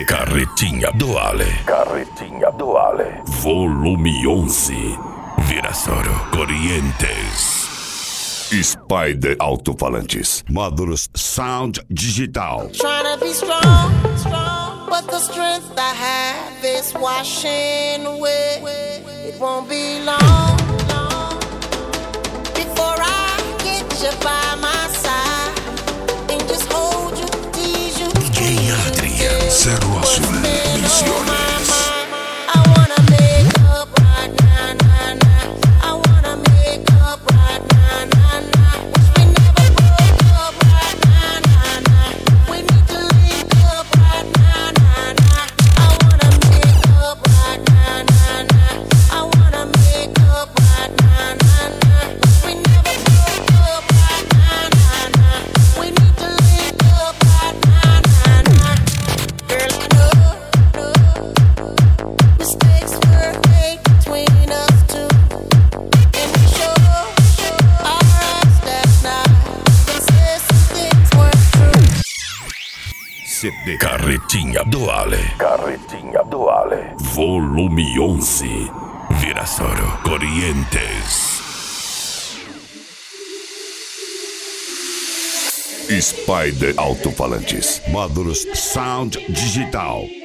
CD Carretinha do Ale. Carretinha do Ale. Volume 11. Virasoro Corrientes. Spider Alto-Falantes. Módulos Sound Digital. Trying to be strong, but the strength I have is washing away. It won't be long before I get you by my side and just hold you, tease you. DJ Adrian, Cerro Azul, Misiones. CD Carretinha do Ale. Carretinha do Ale. Volume 11. Virasoro Corrientes. Spider Alto-Falantes. Módulos Sound Digital.